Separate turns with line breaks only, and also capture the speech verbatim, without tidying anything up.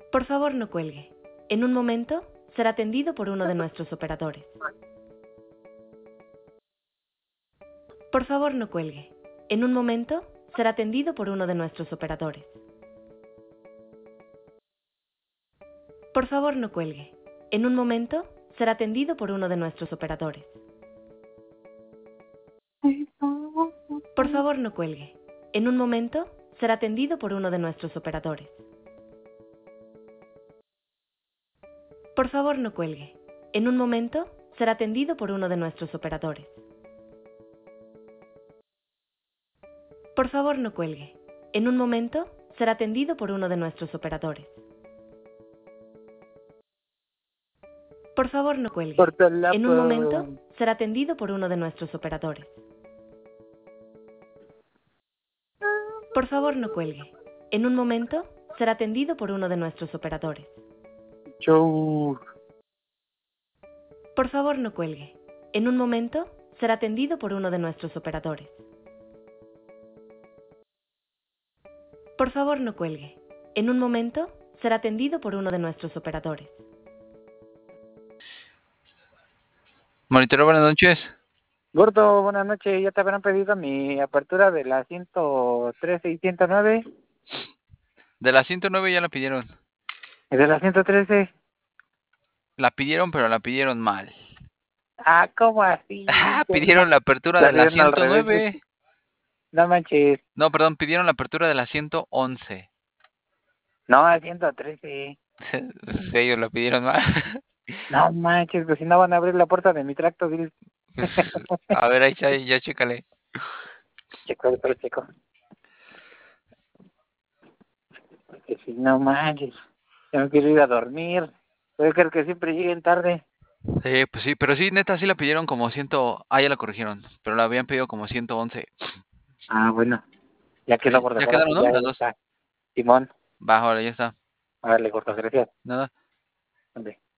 Por favor, no cuelgue. En un momento, será atendido por uno de nuestros operadores. Por favor, no cuelgue. En un momento, será atendido por uno de nuestros operadores. Por favor, no cuelgue. En un momento, será atendido por uno de nuestros operadores. Por favor, no cuelgue. En un momento, será atendido por uno de nuestros operadores. Por favor, no cuelgue. En un momento, será atendido por uno de nuestros operadores. Por favor, no cuelgue. En un momento, será atendido por uno de nuestros operadores. Por favor, no cuelgue.
Córtala,
En un momento,
pues.
será atendido por uno de nuestros operadores. Por favor, no cuelgue. En un momento, será atendido por uno de nuestros operadores.
Show.
Por favor, no cuelgue. En un momento, será atendido por uno de nuestros operadores. Por favor, no cuelgue. En un momento, será atendido por uno de nuestros operadores.
Monitoreo, buenas noches.
Gordo, buenas noches. Ya te habrán pedido mi apertura de la ciento trece y ciento nueve.
De la ciento nueve ya la pidieron.
¿Y de la ciento trece?
La pidieron, pero la pidieron mal.
Ah, ¿cómo así?
Ah, pidieron la apertura de la
Salieron al
ciento
revés.
nueve.
No manches.
No, perdón, pidieron la apertura de la ciento once.
No, a ciento trece.
Pues ellos la pidieron mal.
No manches, pues si no van a abrir la puerta de mi tracto, Bill.
Pues, a ver, ahí ya, ya chécale.
Checo, pero checo. Que si no manches. Ya me quiero ir a dormir. Puede ser que siempre lleguen tarde.
Sí, pues sí, pero sí, neta, sí la pidieron como cien. Ah, ya la corrigieron, pero la habían pedido como ciento once.
Ah, bueno. Ya quedó
Sí,
por
ya
ahora
quedaron,
sí,
¿no?
ya
Las dos.
está. Simón,
Va, ahora ya está.
a darle corto, gracias.
Nada.
¿Dónde?